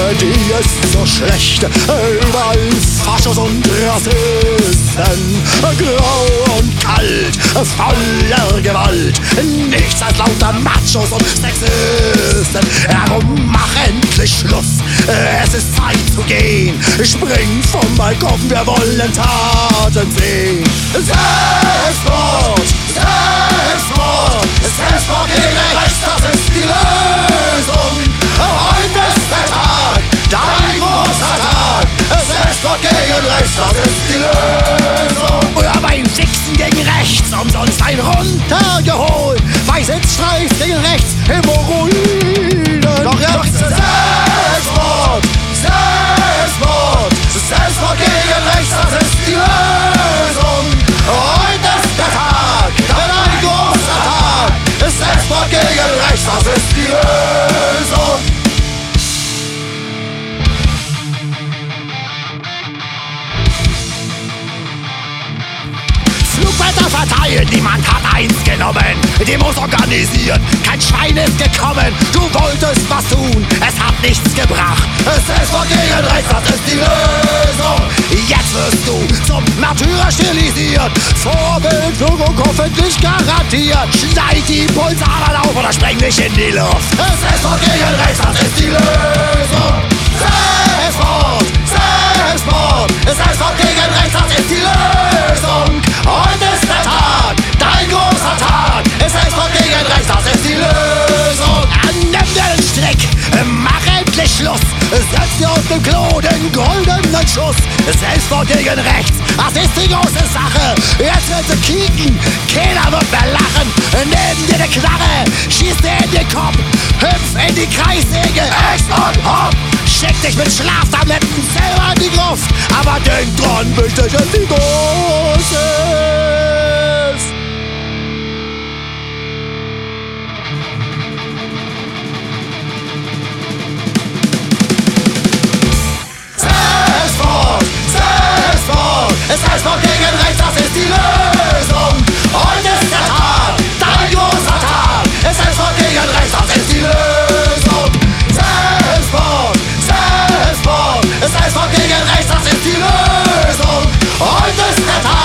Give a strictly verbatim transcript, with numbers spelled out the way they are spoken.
die ist so schlecht. Überall Faschos und Rassisten, grau und kalt, voller Gewalt. Nichts als lauter Machos und Sexisten. Darum mach endlich Schluss, es ist Zeit zu gehen. Spring vom Balkon, wir wollen Taten sehen. Selbstmord, Selbstmord, Selbstmord gegen rechts, das ist die Lösung. Heute ist der Tag, dein großer Tag. Selbstmord gegen rechts, das ist die Lösung. Oder beim Fixen gegen rechts, umsonst ein runtergeholt. Bei Sitzstreif gegen rechts, Hämorrhoiden. Doch jetzt Selbstmord, Selbstmord, Selbstmord gegen rechts, das ist die Lösung. Heute ist der Tag, ein großer Tag. Selbstmord gegen rechts, das ist die Lösung. Flugblätter verteilen, niemand hat eins genommen. Demos organisiert, kein Schwein ist gekommen. Du wolltest was tun, es hat nichts gebracht. Selbstmord gegen rechts, das ist die Lösung. Jetzt wirst du zum Märtyrer stilisiert. Vorbildwirkung hoffentlich garantiert. Schneid die Pulsadern auf oder spreng dich in die Luft. Selbstmord gegen rechts, das ist die Lösung. Selbstmord, Selbstmord, Selbstmord gegen rechts, das ist die Lösung. Heute ist der Tag, dein großer Tag. Selbstmord gegen rechts, das ist die Lösung. Nimm dir den Strick, mach endlich Schluss. Setz dir auf dem Klo den goldenen Schuss. Selbstmord gegen rechts, das ist die große Sache. Jetzt wird sie kicken, keiner wird mehr lachen. Nimm dir die Knarre, schieß dir in den Kopf. Hüpf in die Kreissäge, rechts und hopp. Schick dich mit Schlaftabletten selber in die Gruft. Aber denk dran, wichtig ist die Dosis. Selbstmord gegen rechts, das ist die Lösung. Heute ist der Tag, dein großer Tag. Selbstmord gegen rechts, das ist die Lösung. Selbstmord, Selbstmord, Selbstmord gegen rechts, das ist die Lösung. Heute ist der Tag.